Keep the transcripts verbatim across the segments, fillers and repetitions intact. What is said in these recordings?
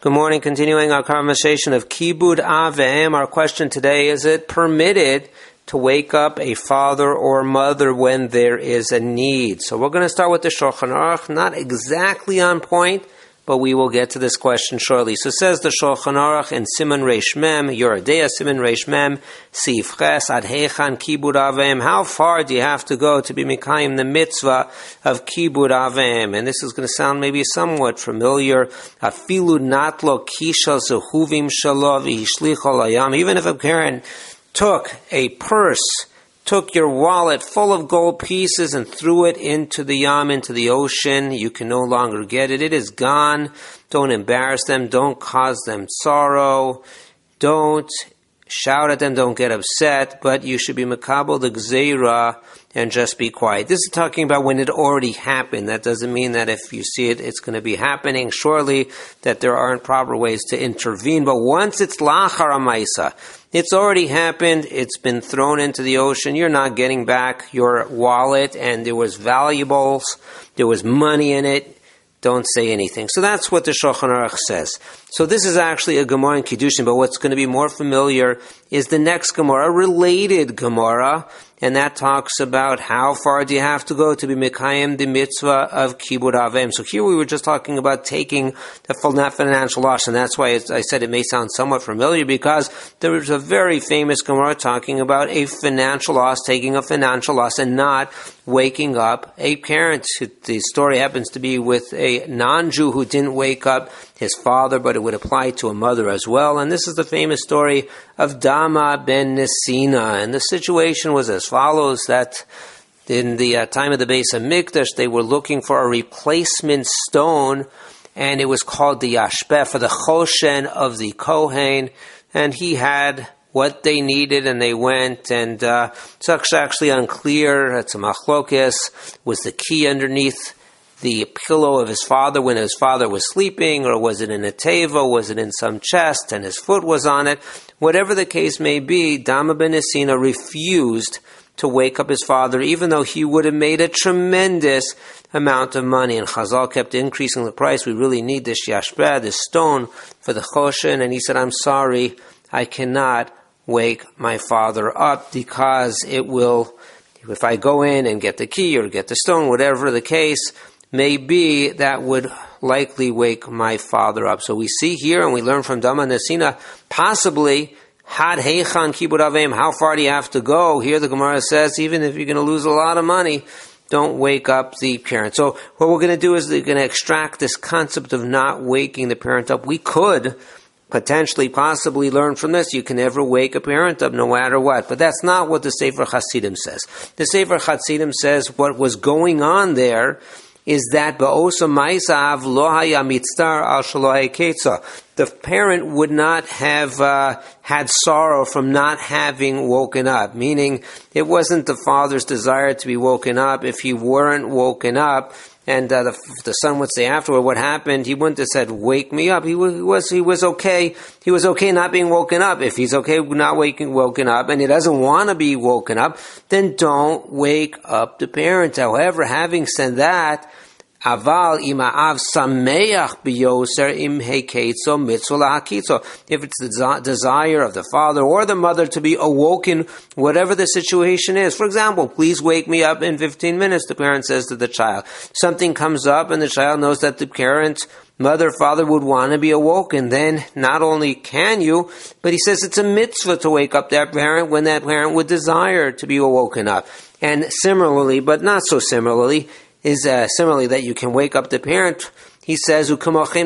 Good morning. Continuing our conversation of Kibud Av Ve'em. Our question today, is it permitted to wake up a father or mother when there is a need? So we're going to start with the Shulchan Aruch, not exactly on point, but we will get to this question shortly. So says the Shulchan Aruch in Siman Reish Mem, Yoredeya Siman Reish Mem, Sif Ches, Ad Heichan Kibud Av Ve'em. How far do you have to go to be Mekayim the mitzvah of Kibud Av Ve'em? And this is going to sound maybe somewhat familiar. Afilu natlo kisha zehuvim shalo v'hishlicho layam. Even if a parent took a purse, took your wallet full of gold pieces and threw it into the yam, into the ocean, you can no longer get it. It is gone. Don't embarrass them. Don't cause them sorrow. Don't shout at them. Don't get upset. But you should be makabel the gzeira and just be quiet. This is talking about when it already happened. That doesn't mean that if you see it, it's going to be happening. Surely that there aren't proper ways to intervene. But once it's lachar ha'maisa, it's already happened, it's been thrown into the ocean, you're not getting back your wallet, and there was valuables, there was money in it, don't say anything. So that's what the Shulchan Aruch says. So this is actually a Gemara in Kiddushin, but what's going to be more familiar is the next Gemara, a related Gemara, and that talks about how far do you have to go to be Mekayim the mitzvah of Kibud Av Ve'em. So here we were just talking about taking the full net financial loss, and that's why it's, I said it may sound somewhat familiar, because there is a very famous Gemara talking about a financial loss, taking a financial loss and not waking up a parent. The story happens to be with a non-Jew who didn't wake up his father, but it would apply to a mother as well. And this is the famous story of Dama ben Nesina. And the situation was as follows, that in the uh, time of the Beis HaMikdash, they were looking for a replacement stone, and it was called the Yashpeh, for the Choshen of the Kohen, and he had what they needed, and they went, and uh, it's actually unclear, it's a machlokes, was the key underneath the pillow of his father when his father was sleeping, or was it in a teva, was it in some chest, and his foot was on it? Whatever the case may be, Dama ben Nesina refused to wake up his father, even though he would have made a tremendous amount of money. And Chazal kept increasing the price. We really need this yashpeh, this stone, for the choshen. And he said, I'm sorry, I cannot wake my father up, because it will, if I go in and get the key or get the stone, whatever the case may be, that would likely wake my father up. So we see here, and we learn from Dama Nesina, possibly, Had Heichan Kibud Av Ve'em, how far do you have to go? Here the Gemara says, even if you're going to lose a lot of money, don't wake up the parent. So what we're going to do is we're going to extract this concept of not waking the parent up. We could potentially, possibly learn from this, you can never wake a parent up no matter what. But that's not what the Sefer Hasidim says. The Sefer Hasidim says what was going on there is that ba'osa ma'isa lo haya mitzar al shelo ha'iketza. The parent would not have uh, had sorrow from not having woken up, meaning it wasn't the father's desire to be woken up. If he weren't woken up, and uh, the, the son would say afterward, what happened? He wouldn't have said, wake me up. He was, he was, he was okay. He was okay not being woken up. If he's okay not waking, woken up, and he doesn't want to be woken up, then don't wake up the parent. However, having said that, Aval ima'av sameach biyoser im heketzo mitzvah lahakitzo. If it's the desire of the father or the mother to be awoken, whatever the situation is. For example, please wake me up in fifteen minutes, the parent says to the child. Something comes up and the child knows that the parent, mother, father would want to be awoken. Then not only can you, but he says it's a mitzvah to wake up that parent when that parent would desire to be awoken up. And similarly, but not so similarly, is uh, similarly that you can wake up the parent. He says, you can wake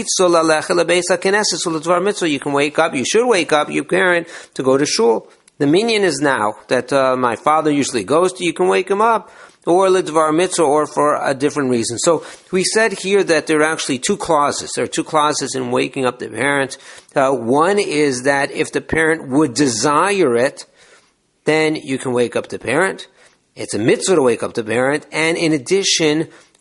up, you should wake up your parent to go to shul. The minyan is now that uh, my father usually goes to, you can wake him up, or lidvar mitzvah, or for a different reason. So we said here that there are actually two clauses. There are two clauses in waking up the parent. Uh, one is that if the parent would desire it, then you can wake up the parent. It's a mitzvah to wake up the parent, and in addition,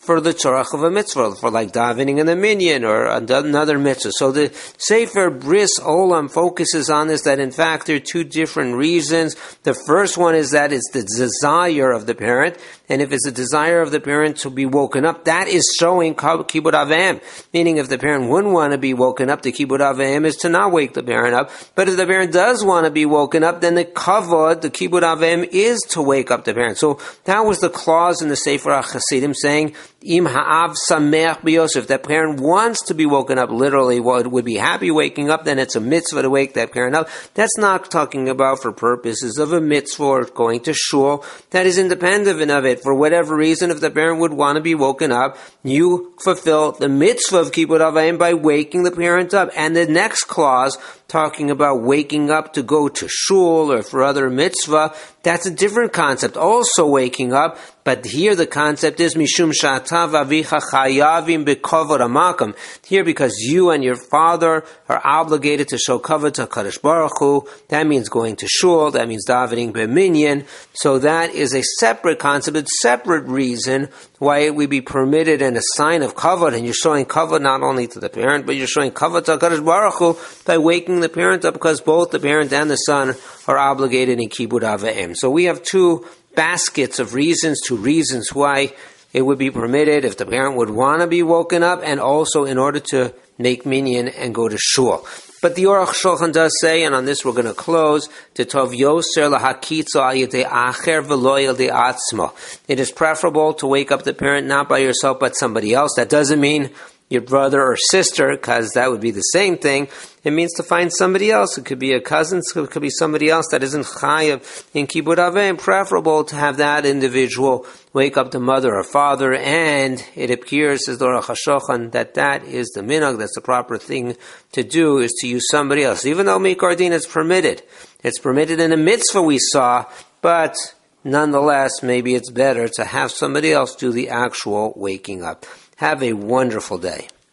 for the tzorach of a mitzvah, for like davening in the minyan or another mitzvah. So the Sefer Bris Olam focuses on this, that in fact there are two different reasons. The first one is that it's the desire of the parent, and if it's the desire of the parent to be woken up, that is showing kibud avim. Meaning if the parent wouldn't want to be woken up, the kibud avim is to not wake the parent up. But if the parent does want to be woken up, then the kavod, the kibud avim, is to wake up the parent. So that was the clause in the Sefer HaChasidim saying, Im ha'av sameach b'yosef. If that parent wants to be woken up, literally, well, it would be happy waking up, then it's a mitzvah to wake that parent up. That's not talking about for purposes of a mitzvah or going to shul. That is independent of it. For whatever reason, if the parent would want to be woken up, you fulfill the mitzvah of kibud avim by waking the parent up. And the next clause, talking about waking up to go to shul or for other mitzvah, that's a different concept, also waking up. But here the concept is mishum sha'atav avicha chayavim bekavod hamakam. Here, because you and your father are obligated to show kavod to Kadosh Baruch Hu, that means going to shul, that means davening b'minyan. So that is a separate concept, a separate reason why it would be permitted and a sign of kavod, and you're showing kavod not only to the parent, but you're showing kavod to Kadosh Baruch Hu by waking the parent up, because both the parent and the son are obligated in kibud avim. So we have two baskets of reasons, two reasons why it would be permitted if the parent would want to be woken up, and also in order to make minyan and go to shul. But the Aruch Shulchan does say, and on this we're going to close, Tov yoser lahakitzo al yedei acher v'lo yedei atzmo. It is preferable to wake up the parent not by yourself but somebody else. That doesn't mean your brother or sister, because that would be the same thing. It means to find somebody else. It could be a cousin, it could be somebody else that isn't chayav in kibud avim. Preferable to have that individual wake up the mother or father, and it appears, says the Aruch HaShulchan, that that is the minhag, that's the proper thing to do, is to use somebody else. Even though mikar din is permitted. It's permitted in a mitzvah we saw, but nonetheless, maybe it's better to have somebody else do the actual waking up. Have a wonderful day.